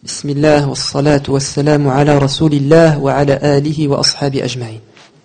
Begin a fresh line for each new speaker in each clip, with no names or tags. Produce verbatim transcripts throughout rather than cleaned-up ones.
Bismillah wa salatu wa salamu ala rasulillah wa ala alihi wa ashabi ajma'in.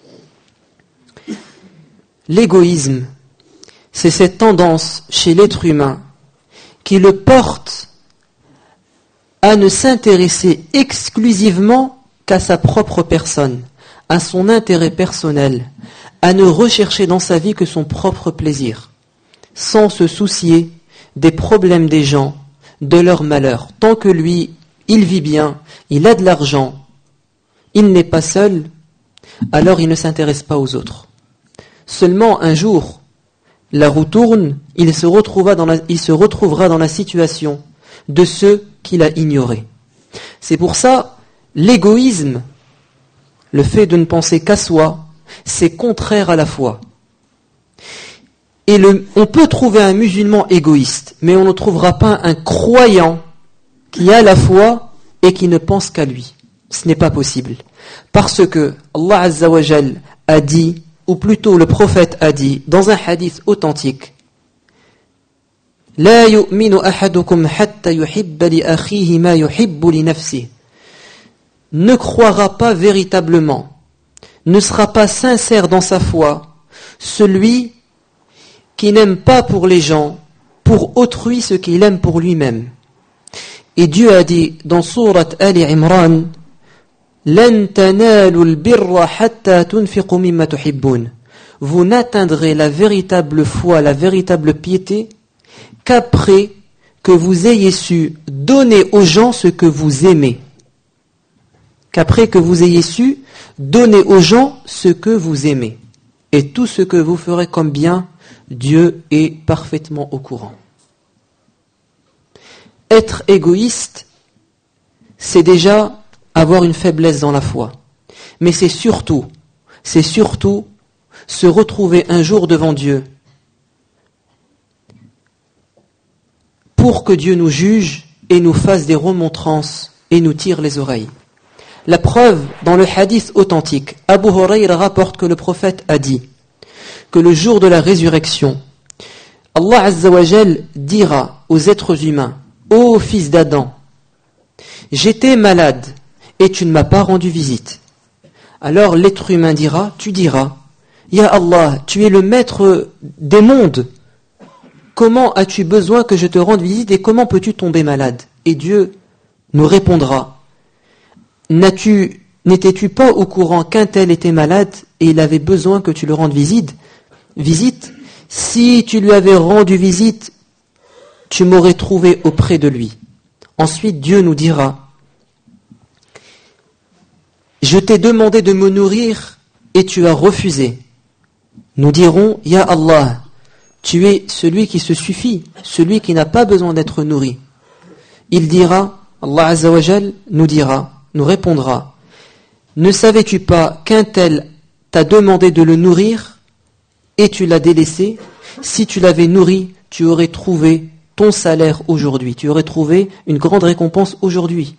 L'égoïsme, c'est cette tendance chez l'être humain qui le porte à ne s'intéresser exclusivement qu'à sa propre personne, à son intérêt personnel, à ne rechercher dans sa vie que son propre plaisir, sans se soucier des problèmes des gens, de leur malheur. Tant que lui, il vit bien, il a de l'argent, il n'est pas seul, alors il ne s'intéresse pas aux autres. Seulement un jour, la roue tourne, il se retrouvera dans la, il se retrouvera dans la situation de ceux qu'il a ignorés. C'est pour ça, l'égoïsme, le fait de ne penser qu'à soi, c'est contraire à la foi. Et le, on peut trouver un musulman égoïste, mais on ne trouvera pas un croyant qui a la foi et qui ne pense qu'à lui. Ce n'est pas possible. Parce que Allah Azza wa Jal a dit, ou plutôt le prophète a dit, dans un hadith authentique, La yu'minu ahadukum hatta yuhibba li akhihi ma yuhibbu li nafsihi. Ne croira pas véritablement, ne sera pas sincère dans sa foi, celui qui n'aime pas pour les gens, pour autrui ce qu'il aime pour lui-même. Et Dieu a dit dans sourate Ali Imran, Lan tanalu al-birra hatta tunfiqu mimma tuhibbun. Vous n'atteindrez la véritable foi, la véritable piété qu'après que vous ayez su donner aux gens ce que vous aimez. Qu'après que vous ayez su donner aux gens ce que vous aimez. Et tout ce que vous ferez comme bien, Dieu est parfaitement au courant. Être égoïste, c'est déjà avoir une faiblesse dans la foi. Mais c'est surtout, c'est surtout se retrouver un jour devant Dieu pour que Dieu nous juge et nous fasse des remontrances et nous tire les oreilles. La preuve, dans le hadith authentique, Abu Hurayra rapporte que le prophète a dit que le jour de la résurrection, Allah Azza wa Jal dira aux êtres humains, ô fils d'Adam, j'étais malade et tu ne m'as pas rendu visite. Alors l'être humain dira, tu diras, Ya Allah, tu es le maître des mondes. Comment as-tu besoin que je te rende visite et comment peux-tu tomber malade? Et Dieu nous répondra, N'as-tu, n'étais-tu pas au courant qu'un tel était malade et il avait besoin que tu le rendes visite? Visite. Si tu lui avais rendu visite, tu m'aurais trouvé auprès de lui. Ensuite, Dieu nous dira, je t'ai demandé de me nourrir et tu as refusé. Nous dirons, Ya Allah, tu es celui qui se suffit, celui qui n'a pas besoin d'être nourri. Il dira, Allah Azza wa Jal nous dira, nous répondra, ne savais-tu pas qu'un tel t'a demandé de le nourrir et tu l'as délaissé? Si tu l'avais nourri, tu aurais trouvé ton salaire aujourd'hui, tu aurais trouvé une grande récompense aujourd'hui.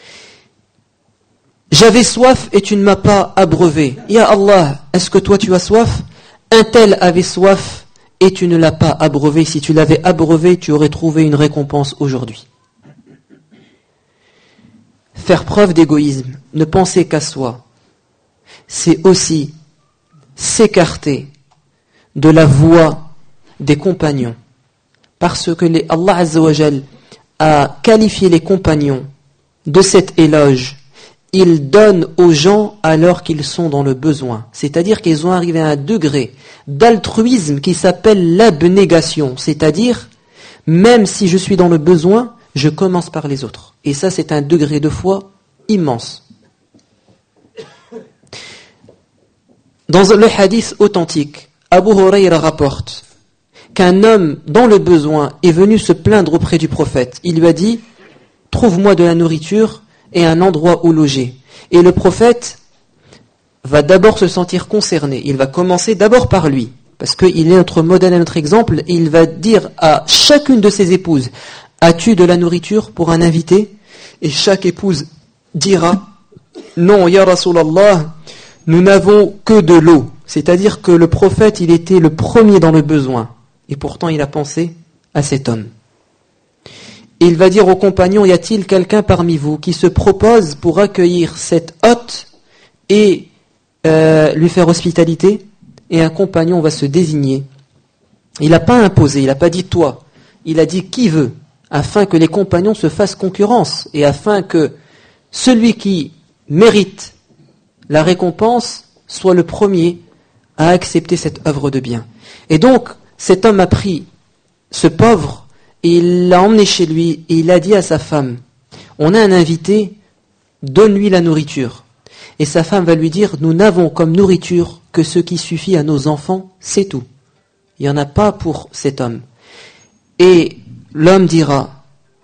J'avais soif et tu ne m'as pas abreuvé. Ya Allah, est-ce que toi tu as soif? Un tel avait soif et tu ne l'as pas abreuvé. Si tu l'avais abreuvé, tu aurais trouvé une récompense aujourd'hui. Faire preuve d'égoïsme, ne penser qu'à soi, c'est aussi s'écarter de la voie des compagnons. Parce que les, Allah Azza wa Jal a qualifié les compagnons de cet éloge. Ils donnent aux gens alors qu'ils sont dans le besoin. C'est-à-dire qu'ils ont arrivé à un degré d'altruisme qui s'appelle l'abnégation. C'est-à-dire, même si je suis dans le besoin, je commence par les autres. Et ça, c'est un degré de foi immense. Dans le hadith authentique, Abu Hurayra rapporte qu'un homme dans le besoin est venu se plaindre auprès du prophète. Il lui a dit, trouve-moi de la nourriture et un endroit où loger. Et le prophète va d'abord se sentir concerné. Il va commencer d'abord par lui, parce qu'il est notre modèle et notre exemple, et il va dire à chacune de ses épouses, as-tu de la nourriture pour un invité? Et chaque épouse dira, non, ya Rasulallah, nous n'avons que de l'eau. C'est-à-dire que le prophète, il était le premier dans le besoin. Et pourtant, il a pensé à cet homme. Et il va dire aux compagnons, y a-t-il quelqu'un parmi vous qui se propose pour accueillir cet hôte et euh, lui faire hospitalité? Et un compagnon va se désigner. Il n'a pas imposé, il n'a pas dit toi, il a dit qui veut, afin que les compagnons se fassent concurrence et afin que celui qui mérite la récompense soit le premier à accepter cette œuvre de bien. Et donc, cet homme a pris ce pauvre et il l'a emmené chez lui et il a dit à sa femme, on a un invité, donne-lui la nourriture. Et sa femme va lui dire, nous n'avons comme nourriture que ce qui suffit à nos enfants, c'est tout. Il n'y en a pas pour cet homme. Et l'homme dira,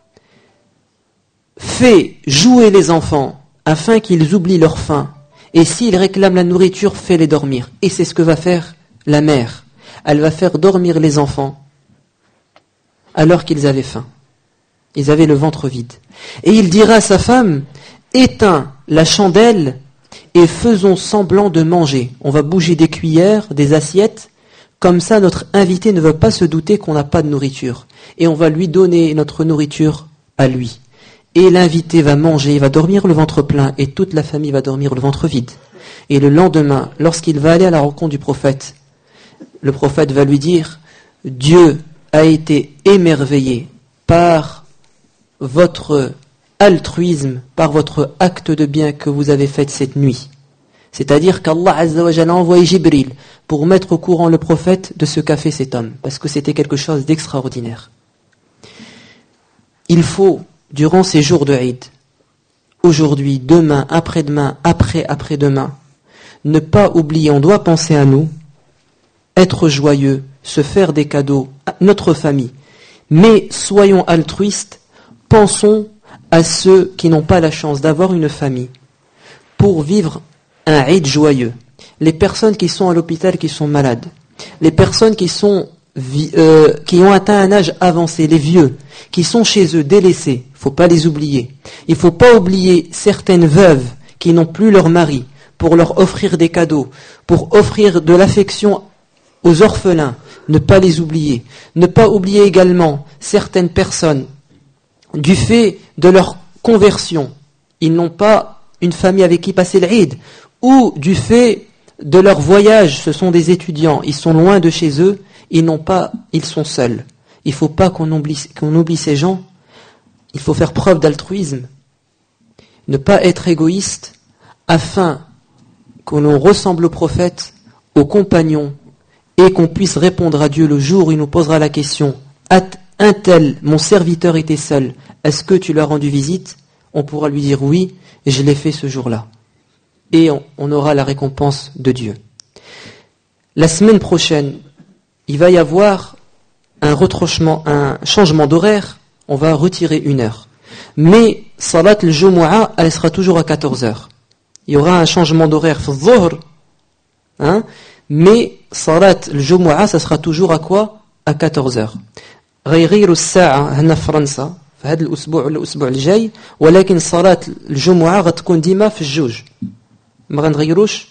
fais jouer les enfants afin qu'ils oublient leur faim. Et s'ils réclament la nourriture, fais-les dormir. Et c'est ce que va faire la mère. Elle va faire dormir les enfants alors qu'ils avaient faim. Ils avaient le ventre vide. Et il dira à sa femme, éteins la chandelle et faisons semblant de manger. On va bouger des cuillères, des assiettes. Comme ça, notre invité ne va pas se douter qu'on n'a pas de nourriture. Et on va lui donner notre nourriture à lui. Et l'invité va manger, il va dormir le ventre plein, et toute la famille va dormir le ventre vide. Et le lendemain, lorsqu'il va aller à la rencontre du prophète, le prophète va lui dire, Dieu a été émerveillé par votre altruisme, par votre acte de bien que vous avez fait cette nuit. C'est-à-dire qu'Allah Azza wa Jalla a envoyé Jibril pour mettre au courant le prophète de ce qu'a fait cet homme, parce que c'était quelque chose d'extraordinaire. Il faut, durant ces jours de Eid, aujourd'hui, demain, après-demain, après, après-demain, ne pas oublier, on doit penser à nous, être joyeux, se faire des cadeaux, à notre famille. Mais soyons altruistes, pensons à ceux qui n'ont pas la chance d'avoir une famille, pour vivre un Eid joyeux. Les personnes qui sont à l'hôpital, qui sont malades, les personnes qui sont euh, qui ont atteint un âge avancé, les vieux, qui sont chez eux délaissés, il ne faut pas les oublier. Il ne faut pas oublier certaines veuves qui n'ont plus leur mari, pour leur offrir des cadeaux, pour offrir de l'affection aux orphelins, ne pas les oublier. Ne pas oublier également certaines personnes, du fait de leur conversion, ils n'ont pas une famille avec qui passer l'Eid, ou du fait de leur voyage, ce sont des étudiants, ils sont loin de chez eux, ils n'ont pas, ils sont seuls. Il ne faut pas qu'on oublie, qu'on oublie ces gens. Il faut faire preuve d'altruisme, ne pas être égoïste, afin que l'on ressemble au prophète, aux compagnons, et qu'on puisse répondre à Dieu le jour où il nous posera la question, un tel, mon serviteur était seul, est-ce que tu lui as rendu visite? On pourra lui dire oui, je l'ai fait ce jour-là. Et on, on aura la récompense de Dieu. La semaine prochaine, il va y avoir un retranchement, un changement d'horaire, on va retirer une heure. Mais Salat al-Jumu'ah, elle sera toujours à quatorze heures. Il y aura un changement d'horaire, Dhuhr, hein, mais Salat al-Jumu'ah, ça sera toujours à quoi? À quatorze heures. غيغيروا الساعة هنا في فرنسا في هذا الأسبوع ولا الأسبوع الجاي ولكن صلاة الجمعة غتكون ديما في الجوج ما غنغيروش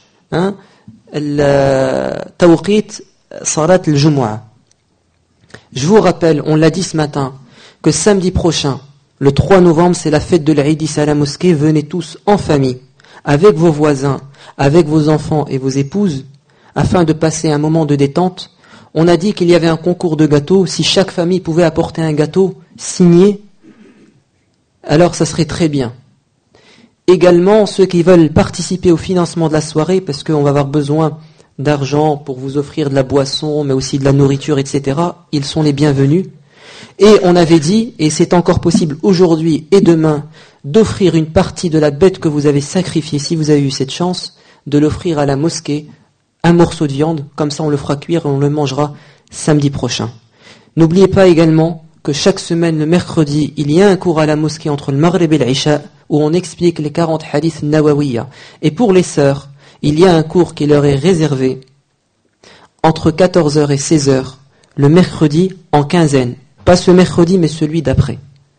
التوقيت صلاة الجمعة. Je vous rappelle, on l'a dit ce matin, que samedi prochain, le trois novembre, c'est la fête de l'Eid ici à la mosquée. Venez tous en famille, avec vos voisins, avec vos enfants et vos épouses, afin de passer un moment de détente. On a dit qu'il y avait un concours de gâteaux. Si chaque famille pouvait apporter un gâteau signé, alors ça serait très bien. Également, ceux qui veulent participer au financement de la soirée, parce qu'on va avoir besoin d'argent pour vous offrir de la boisson, mais aussi de la nourriture, et cetera, ils sont les bienvenus. Et on avait dit, et c'est encore possible aujourd'hui et demain, d'offrir une partie de la bête que vous avez sacrifiée, si vous avez eu cette chance, de l'offrir à la mosquée, un morceau de viande, comme ça on le fera cuire et on le mangera samedi prochain. N'oubliez pas également que chaque semaine, le mercredi, il y a un cours à la mosquée entre le Maghrib et l'Isha, où on explique les quarante hadiths Nawawiyya. Et pour les sœurs, il y a un cours qui leur est réservé entre quatorze heures et seize heures, le mercredi en quinzaine. Pas ce mercredi, mais celui d'après.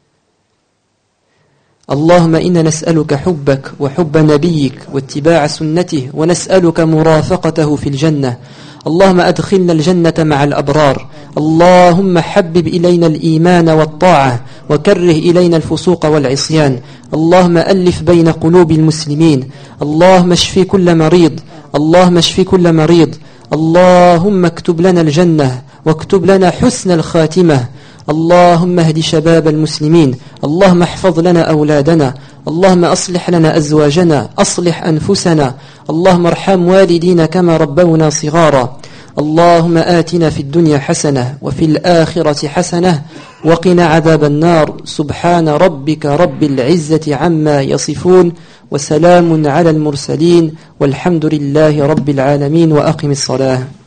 اللهم إنا نسألك حبك وحب نبيك واتباع سنته ونسألك مرافقته في الجنة اللهم أدخلنا الجنة مع الأبرار. اللهم حبب إلينا الإيمان والطاعة وكره إلينا الفسوق والعصيان. اللهم ألف بين قلوب المسلمين. اللهم اشف كل مريض. اللهم اشف كل مريض. اللهم اكتب لنا الجنة واكتب لنا حسن الخاتمة. اللهم اهد شباب المسلمين. اللهم احفظ لنا أولادنا. اللهم أصلح لنا أزواجنا. أصلح أنفسنا. اللهم ارحم والدينا كما ربونا صغارا. اللهم آتنا في الدنيا حسنة وفي الآخرة حسنة وقنا عذاب النار. سبحان ربك رب العزة عما يصفون وسلام على المرسلين والحمد لله رب العالمين. وأقم الصلاة.